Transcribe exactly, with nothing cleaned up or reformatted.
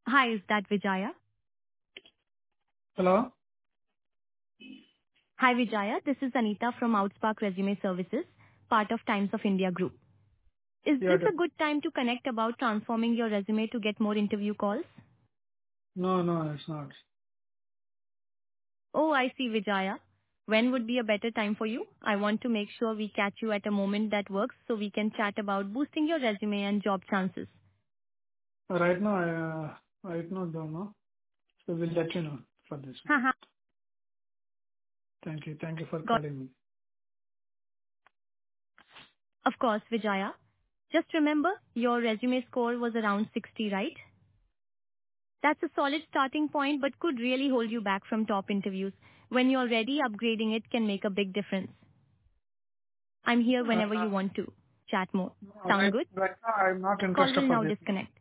Hi, is that Vijaya? Hello? Hi, Vijaya. This is Anita from Outspark Resume Services, part of Times of India Group. Is Yeah, this the- a good time to connect about transforming your resume to get more interview calls? no, no, it's not. Oh, I see, Vijaya. When would be a better time for you? I want to make sure we catch you at a moment that works so we can chat about boosting your resume and job chances. Right now, I, uh, right now, don't know. So we'll let you know for this. Haha, Thank you. Thank you for got. calling me. Of course, Vijaya. Just remember, your resume score was around sixty, right? That's a solid starting point but could really hold you back from top interviews. When you're ready, upgrading it can make a big difference. I'm here Uh, whenever you want to. Chat more. no, Sound right, good? right now, I'm not Call interested will for now this. disconnect.